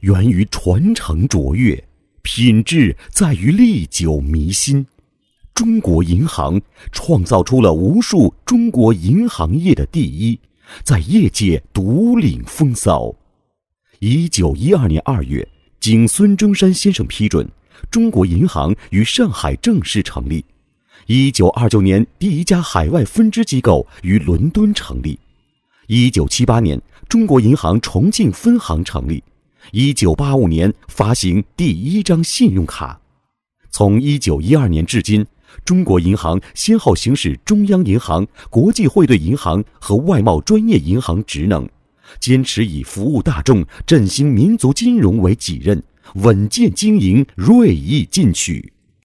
源于传承卓越，品质在于历久弥新。中国银行创造出了无数中国银行业的第一，在业界独领风骚。1912年2月，经孙中山先生批准，中国银行于上海正式成立。1929年，第一家海外分支机构于伦敦成立。1978年，中国银行重庆分行成立。1985年，发行第一张信用卡。从1912年至今，中国银行先后行使中央银行、国际汇兑银行和外贸专业银行职能，坚持以服务大众、振兴民族金融为己任，稳健经营，锐意进取。